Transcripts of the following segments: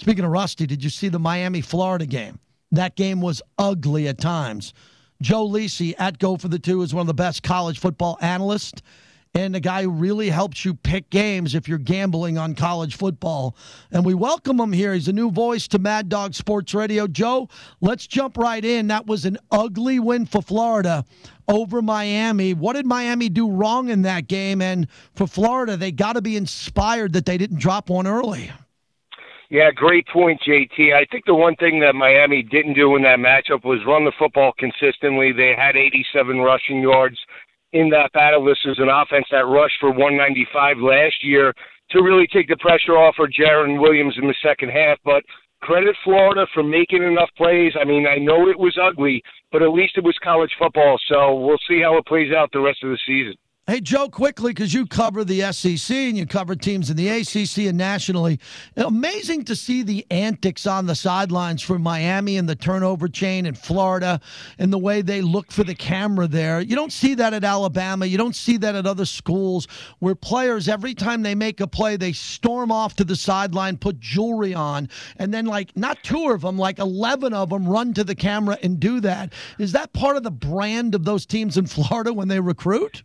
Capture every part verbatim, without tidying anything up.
Speaking of rusty, did you see the Miami-Florida game? That game was ugly at times. Joe Lisi at Go for the Two is one of the best college football analysts and the guy who really helps you pick games if you're gambling on college football. And we welcome him here. He's a new voice to Mad Dog Sports Radio. Joe, let's jump right in. That was an ugly win for Florida over Miami. What did Miami do wrong in that game? And for Florida, they got to be inspired that they didn't drop one early. Yeah, great point, J T. I think the one thing that Miami didn't do in that matchup was run the football consistently. They had eighty-seven rushing yards in that battle. This is an offense that rushed for one ninety-five last year to really take the pressure off for Jaron Williams in the second half. But credit Florida for making enough plays. I mean, I know it was ugly, but at least it was college football. So we'll see how it plays out the rest of the season. Hey, Joe, quickly, because you cover the S E C and you cover teams in the A C C and nationally. Amazing to see the antics on the sidelines for Miami and the turnover chain in Florida and the way they look for the camera there. You don't see that at Alabama. You don't see that at other schools where players, every time they make a play, they storm off to the sideline, put jewelry on, and then, like, not two of them, like eleven of them run to the camera and do that. Is that part of the brand of those teams in Florida when they recruit?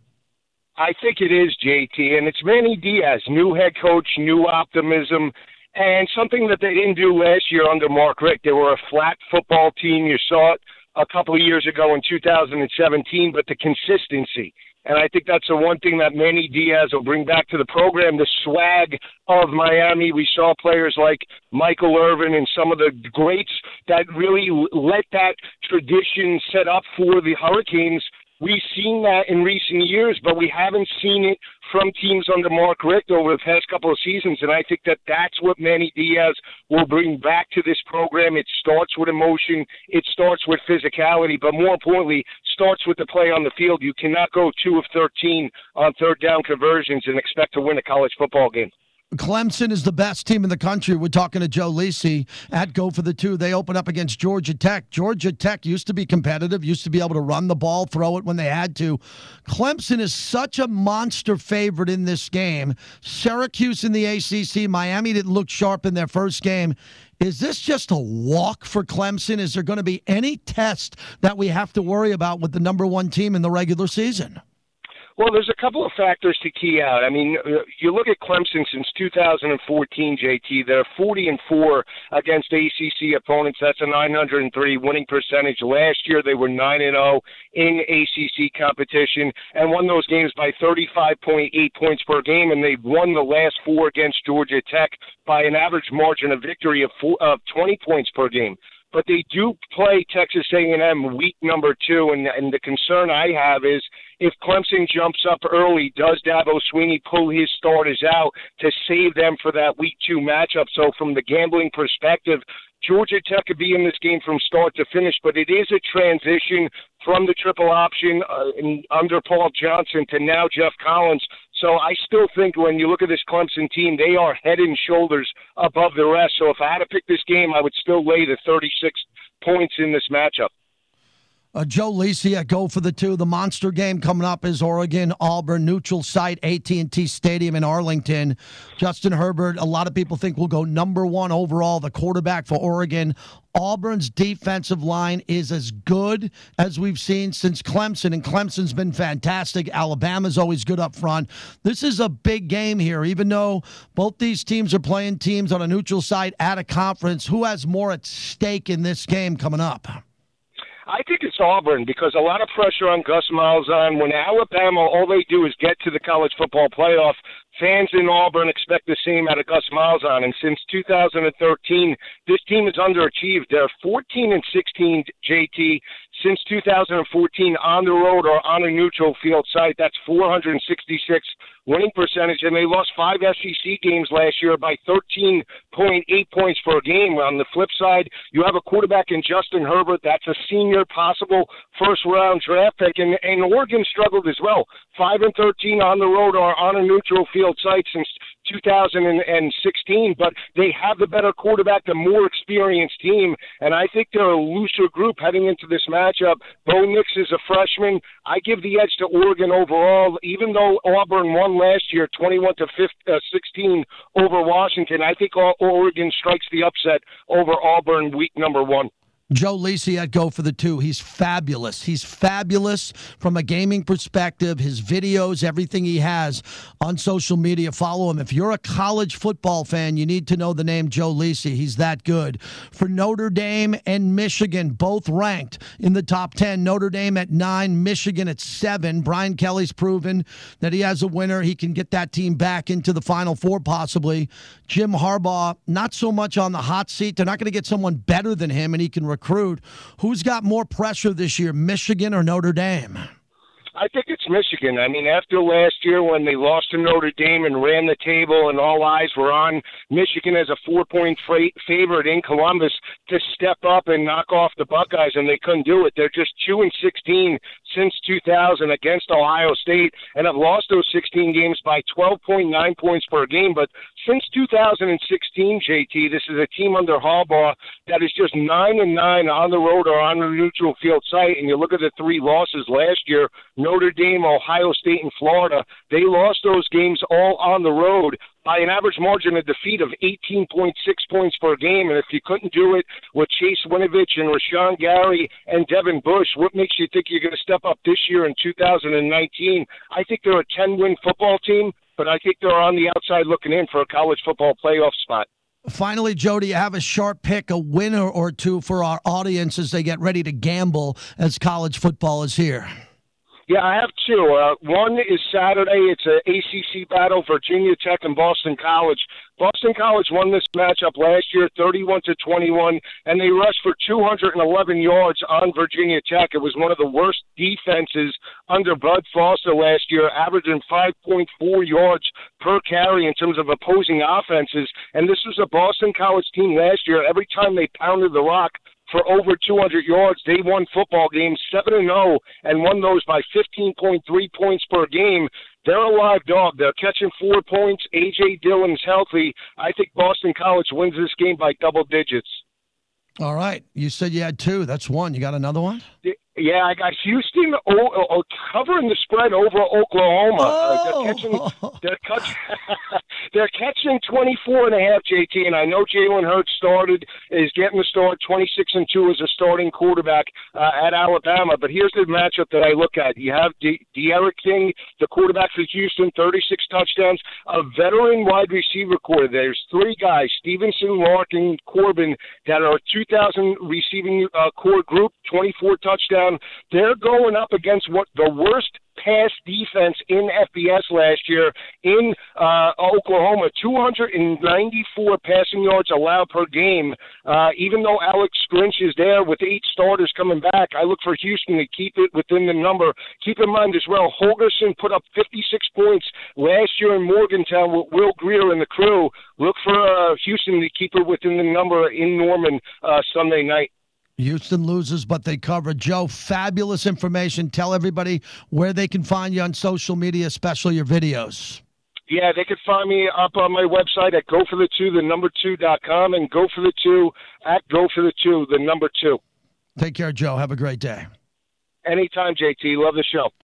I think it is, J T, and it's Manny Diaz, new head coach, new optimism, and something that they didn't do last year under Mark Richt. They were a flat football team. You saw it a couple of years ago in two thousand seventeen, but the consistency. And I think that's the one thing that Manny Diaz will bring back to the program, the swag of Miami. We saw players like Michael Irvin and some of the greats that really let that tradition set up for the Hurricanes. We've seen that in recent years, but we haven't seen it from teams under Mark Richt over the past couple of seasons, and I think that that's what Manny Diaz will bring back to this program. It starts with emotion. It starts with physicality, but more importantly, starts with the play on the field. You cannot go two of thirteen on third down conversions and expect to win a college football game. Clemson is the best team in the country. We're talking to Joe Lisi at Go for the Two. They open up against Georgia Tech. Georgia Tech used to be competitive, used to be able to run the ball, throw it when they had to. Clemson is such a monster favorite in this game. Syracuse in the A C C. Miami didn't look sharp in their first game. Is this just a walk for Clemson? Is there going to be any test that we have to worry about with the number one team in the regular season? Well, there's a couple of factors to key out. I mean, you look at Clemson since two thousand fourteen, J T. They're forty and four against A C C opponents. That's a nine hundred three winning percentage. Last year, they were nine and oh in A C C competition and won those games by thirty-five point eight points per game. And they've won the last four against Georgia Tech by an average margin of victory of, four, of twenty points per game. But they do play Texas A and M week number two, and, and the concern I have is if Clemson jumps up early, does Dabo Swinney pull his starters out to save them for that week two matchup? So from the gambling perspective, Georgia Tech could be in this game from start to finish, but it is a transition from the triple option uh, in, under Paul Johnson to now Jeff Collins. So I still think when you look at this Clemson team, they are head and shoulders above the rest. So if I had to pick this game, I would still lay the thirty-six points in this matchup. Uh, Joe Lisi at Go for the Two. The monster game coming up is Oregon-Auburn, neutral site, A T and T Stadium in Arlington. Justin Herbert, a lot of people think will go number one overall, the quarterback for Oregon. Auburn's defensive line is as good as we've seen since Clemson, and Clemson's been fantastic. Alabama's always good up front. This is a big game here, even though both these teams are playing teams on a neutral site at a conference. Who has more at stake in this game coming up? I think it's Auburn because a lot of pressure on Gus Malzahn. When Alabama, all they do is get to the college football playoff, fans in Auburn expect the same out of Gus Malzahn. And since two thousand thirteen, this team has underachieved. They're fourteen and sixteen, J T, since two thousand fourteen on the road or on a neutral field site. That's four hundred sixty-six winning percentage, and they lost five S E C games last year by thirteen point eight points per game. On the flip side, you have a quarterback in Justin Herbert. That's a senior, possible first-round draft pick, and, and Oregon struggled as well. five and thirteen on the road or on a neutral field site since two thousand sixteen, but they have the better quarterback, the more experienced team, and I think they're a looser group heading into this matchup. Bo Nix is a freshman. I give the edge to Oregon overall, even though Auburn won last year twenty-one to sixteen over Washington. I think Oregon strikes the upset over Auburn week number one. Joe Lisi at Go for the Two. He's fabulous. He's fabulous from a gaming perspective. His videos, everything he has on social media. Follow him. If you're a college football fan, you need to know the name Joe Lisi. He's that good. For Notre Dame and Michigan, both ranked in the top ten. Notre Dame at nine, Michigan at seven. Brian Kelly's proven that he has a winner. He can get that team back into the Final Four possibly. Jim Harbaugh, not so much on the hot seat. They're not going to get someone better than him, and he can recruit. Who's got more pressure this year, Michigan or Notre Dame? I think it's Michigan. I mean, after last year when they lost to Notre Dame and ran the table and all eyes were on Michigan as a four-point favorite in Columbus to step up and knock off the Buckeyes, and they couldn't do it. They're just two and sixteen since two thousand against Ohio State and have lost those sixteen games by twelve point nine points per game. But since two thousand sixteen, J T, this is a team under Harbaugh that is just nine and nine on the road or on a neutral field site. And you look at the three losses last year, Notre Dame, Ohio State, and Florida, they lost those games all on the road by an average margin of defeat of eighteen point six points per game. And if you couldn't do it with Chase Winovich and Rashawn Gary and Devin Bush, what makes you think you're going to step up this year in two thousand nineteen? I think they're a ten-win football team, but I think they're on the outside looking in for a college football playoff spot. Finally, Joe, do you have a sharp pick, a winner or two for our audience as they get ready to gamble as college football is here? Yeah, I have two. Uh, one is Saturday. It's an A C C battle, Virginia Tech and Boston College. Boston College won this matchup last year, thirty-one to twenty-one, and they rushed for two hundred eleven yards on Virginia Tech. It was one of the worst defenses under Bud Foster last year, averaging five point four yards per carry in terms of opposing offenses. And this was a Boston College team last year. Every time they pounded the rock for over two hundred yards, they won football games seven and oh and won those by fifteen point three points per game. They're a live dog. They're catching four points. A J. Dillon's healthy. I think Boston College wins this game by double digits. All right. You said you had two. That's one. You got another one? Yeah, I got Houston oh, oh, covering the spread over Oklahoma. Oh. Uh, they're catching, they're, catch, they're catching twenty-four and a half, J T, and I know Jalen Hurts started, is getting the start, twenty-six and two as a starting quarterback uh, at Alabama. But here's the matchup that I look at. You have De- De'Aaron King, the quarterback for Houston, thirty-six touchdowns, a veteran wide receiver core. There's three guys, Stevenson, Larkin, Corbin, that are two thousand receiving uh, core group, twenty-four touchdowns. They're going up against what the worst pass defense in F B S last year in uh, Oklahoma, two hundred ninety-four passing yards allowed per game. Uh, even though Alex Grinch is there with eight starters coming back, I look for Houston to keep it within the number. Keep in mind as well, Holgerson put up fifty-six points last year in Morgantown with Will Greer and the crew. Look for uh, Houston to keep it within the number in Norman uh, Sunday night. Houston loses, but they cover. Joe, fabulous information. Tell everybody where they can find you on social media, especially your videos. Yeah, they can find me up on my website at go for the two, the number two dot com, and go for the two at go for the two, the number two. Take care, Joe. Have a great day. Anytime, J T. Love the show.